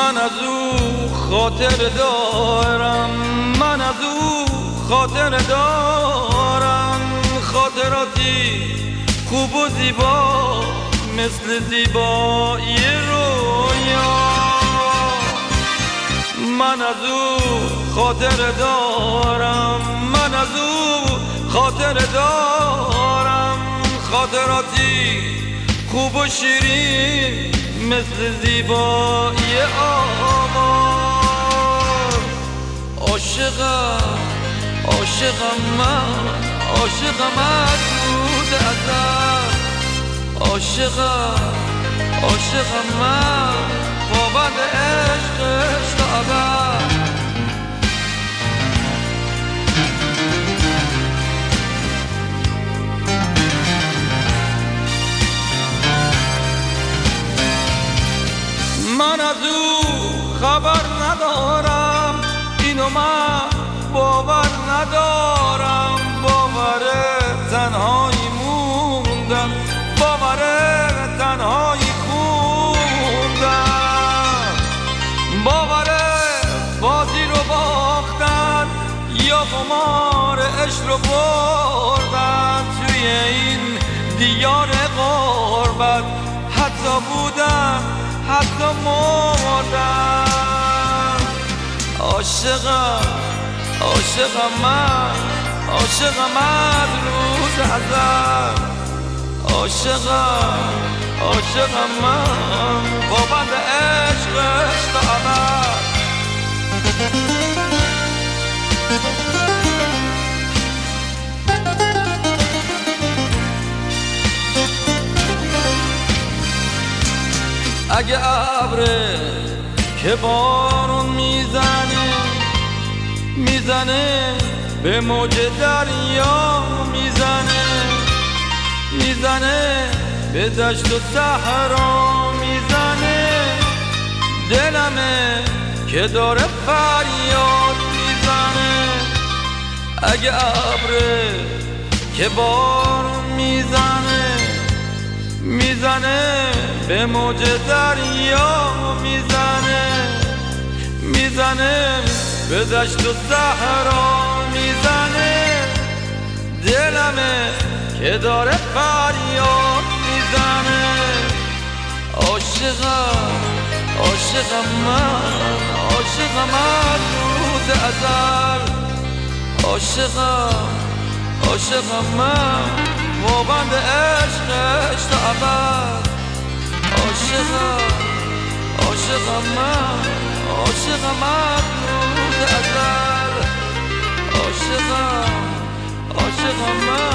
من از او خاطر دارم، من از او خاطر دارم، خاطراتی خوب و زیبا مثل زیبایی رویا. من از او خاطر دارم، من از او خاطر دارم، خاطراتی خوب و شیرین مثل زیبایی آواز. عاشقم عاشقم من، عاشقم از روز ازل، عاشقم عاشقم من، پابند عشقش تا ابد. من از او خبر ندارم، اینو من باور ندارم، باور تنهایی موندم، باور تنهایی خوندم، باور بازی رو باختن یا قمار عشق رو بردن توی این دیار غربت. حتی بودن حتی مردم. عاشقم عاشقم من، عاشقم از روز ازل، عاشقم عاشقم من، پابند عشقش تا ابد. اگه ابره که بارون میزنه، میزنه به موج دریا، میزنه میزنه به دشت و صحرا، میزنه دلمه که داره فریاد میزنه. اگه ابره که بارون میزنه، میزنه به موج دریا، میزنه میزنه به دشت و صحرا، میزنه دلمه که داره فریاد میزنه. عاشقم عاشقم من، عاشقم از روز ازل، عاشقم عاشقم من، پابند عشقش تا ابد. عاشقم عاشقم من، عاشقم از روز ازل، عاشقم عاشقم من.